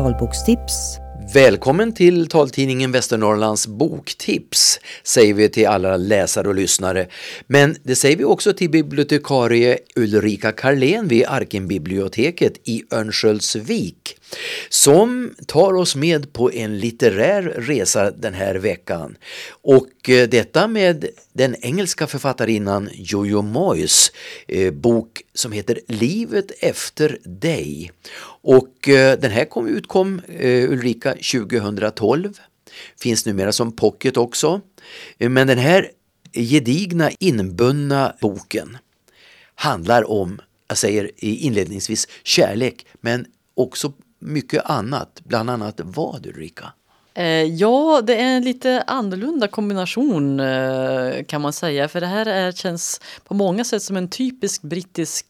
talbokstips. Välkommen till taltidningen Västernorrlands boktips, säger vi till alla läsare och lyssnare. Men det säger vi också till bibliotekarie Ulrika Karlén vid Arkenbiblioteket i Örnsköldsvik, som tar oss med på en litterär resa den här veckan. Och detta med den engelska författarinnan Jojo Moyes bok som heter Livet efter dig. Och den här utkom Ulrika 2012, finns numera som pocket också. Men den här gedigna inbundna boken handlar om, jag säger inledningsvis, kärlek, men också mycket annat. Bland annat vad, Ulrika? Ja, det är en lite annorlunda kombination kan man säga. För det här känns på många sätt som en typisk brittisk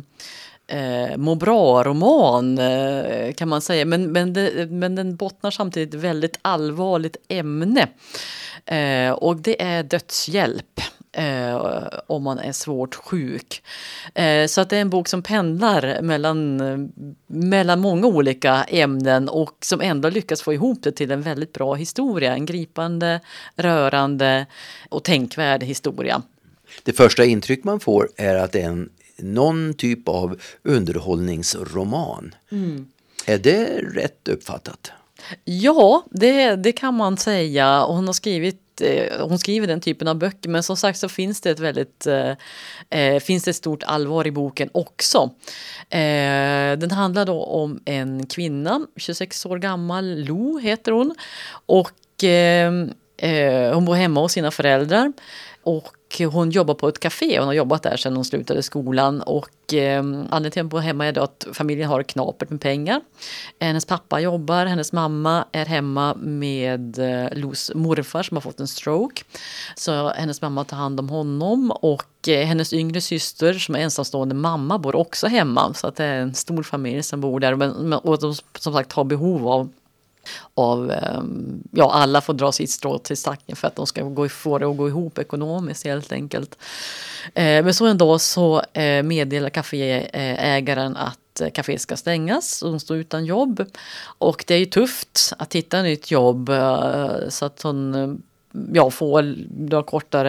må bra-roman kan man säga. Men den bottnar samtidigt väldigt allvarligt ämne. Och det är dödshjälp. Om man är svårt sjuk. Så att det är en bok som pendlar mellan många olika ämnen och som ändå lyckas få ihop det till en väldigt bra historia. En gripande, rörande och tänkvärd historia. Det första intryck man får är att det är någon typ av underhållningsroman. Mm. Är det rätt uppfattat? Ja, det kan man säga. Och hon skriver den typen av böcker, men som sagt så finns det ett stort allvar i boken också. Den handlar då om en kvinna, 26 år gammal, Lo heter hon, och hon bor hemma hos sina föräldrar. Och hon jobbar på ett café. Hon har jobbat där sedan hon slutade skolan. Och anledningen till att hon bor hemma är då att familjen har knapert med pengar. Hennes pappa jobbar. Hennes mamma är hemma med Los morfar som har fått en stroke. Så hennes mamma tar hand om honom. Och hennes yngre syster som är ensamstående mamma bor också hemma. Så att det är en stor familj som bor där. Och de som sagt har behov av alla får dra sitt strå till stacken för att de ska få det att gå ihop ekonomiskt helt enkelt. Men så en dag så meddelar kaféägaren att kaféet ska stängas och de står utan jobb. Och det är ju tufft att hitta ett nytt jobb så att hon får då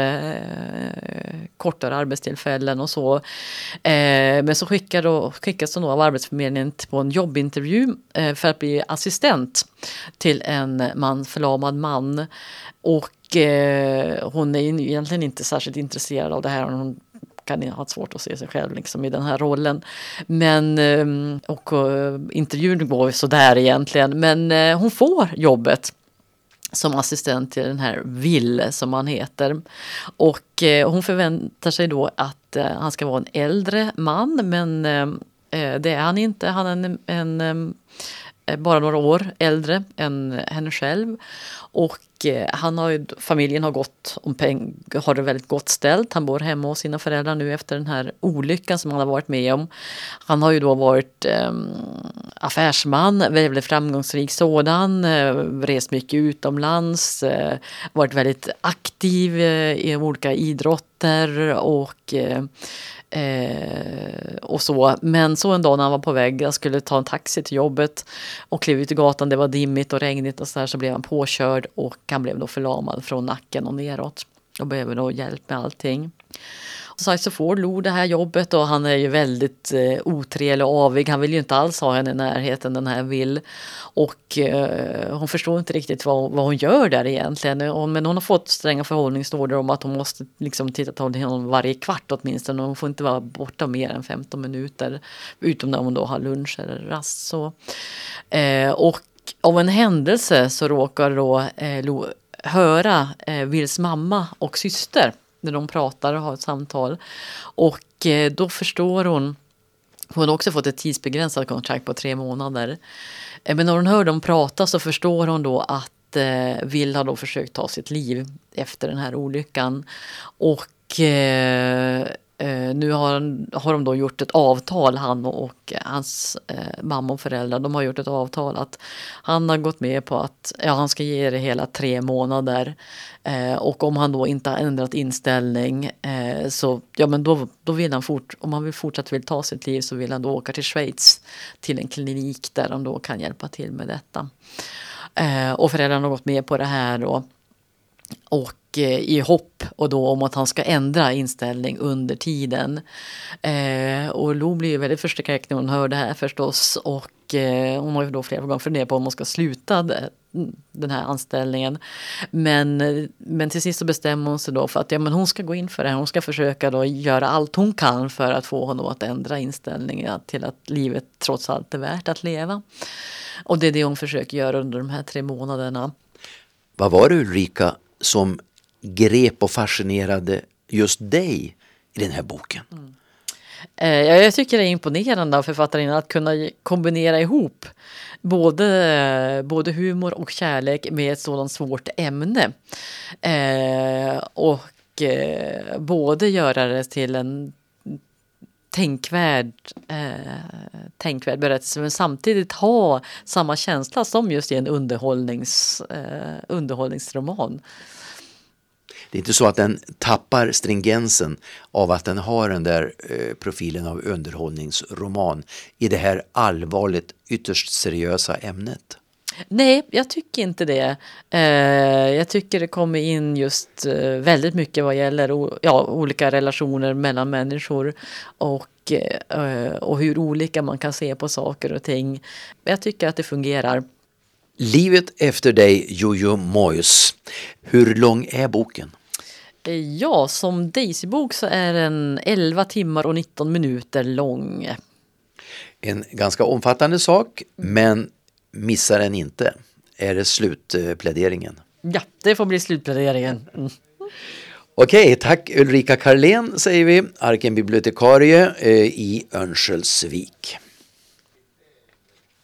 kortare arbetstillfällen och så. Men så skickas hon då av Arbetsförmedlingen på en jobbintervju för att bli assistent till en förlamad man. Och hon är egentligen inte särskilt intresserad av det här. Hon kan ha svårt att se sig själv liksom i den här rollen. Men intervjun går så där egentligen. Men hon får jobbet som assistent till den här Will som han heter. Och hon förväntar sig då att han ska vara en äldre man, men det är han inte. Han är bara några år äldre än henne själv. Och familjen har det väldigt gott ställt. Han bor hemma hos sina föräldrar nu efter den här olyckan som han har varit med om. Han har ju då varit affärsman, väldigt framgångsrik sådan, rest mycket utomlands, varit väldigt aktiv i olika idrotter och så. Men så en dag när han var på väg, han skulle ta en taxi till jobbet och klev ut i gatan, det var dimmigt och regnigt och så blev han påkörd och han blev då förlamad från nacken och neråt och behöver då hjälp med allting. Så får Lo det här jobbet och han är ju väldigt otrevlig och avig. Han vill ju inte alls ha henne i närheten, den här Will. Och hon förstår inte riktigt vad hon gör där egentligen. Men hon har fått stränga förhållningsorder om att hon måste liksom titta på honom varje kvart åtminstone. Hon får inte vara borta mer än 15 minuter. Utom när hon då har lunch eller rast. Så. Och av en händelse så råkar då Lo höra Wills mamma och syster när de pratar och har ett samtal. Och då förstår hon har också fått ett tidsbegränsat kontrakt på 3 månader. Men när hon hör dem prata så förstår hon då att Will har då försökt ta sitt liv efter den här olyckan. Och nu har de då gjort ett avtal, han och hans mamma och föräldrar. De har gjort ett avtal att han har gått med på att han ska ge det hela 3 månader. Och om han då inte har ändrat inställning så men då vill han om han fortsatt vill ta sitt liv, så vill han då åka till Schweiz till en klinik där de då kan hjälpa till med detta. Och föräldrarna har gått med på det här då. Och i hopp och då om att han ska ändra inställning under tiden. Och Lo blir ju väldigt förskräckt när hon hör det här förstås. Och hon har ju då flera gånger funderat på om hon ska sluta den här anställningen. Men till sist så bestämmer hon sig då för att hon ska gå in för det här. Hon ska försöka då göra allt hon kan för att få honom att ändra inställningen till att livet trots allt är värt att leva. Och det är det hon försöker göra under de här 3 månaderna. Vad var det, Ulrika, som grep och fascinerade just dig i den här boken? Jag tycker det är imponerande av författaren att kunna kombinera ihop både humor och kärlek med ett sådant svårt ämne. Och både göra det till en tänkvärd berättelse, men samtidigt ha samma känsla som just i en underhållningsroman. Det är inte så att den tappar stringensen av att den har den där profilen av underhållningsroman i det här allvarligt, ytterst seriösa ämnet. Nej, jag tycker inte det. Jag tycker det kommer in just väldigt mycket vad gäller olika relationer mellan människor och hur olika man kan se på saker och ting. Jag tycker att det fungerar. Livet efter dig, Jojo Moyes. Hur lång är boken? Ja, som Daisy-bok så är den 11 timmar och 19 minuter lång. En ganska omfattande sak, men missa den inte. Är det slutpläderingen? Ja, det får bli slutpläderingen. Okej, tack Ulrika Karlén säger vi, Arken bibliotekarie i Örnsköldsvik.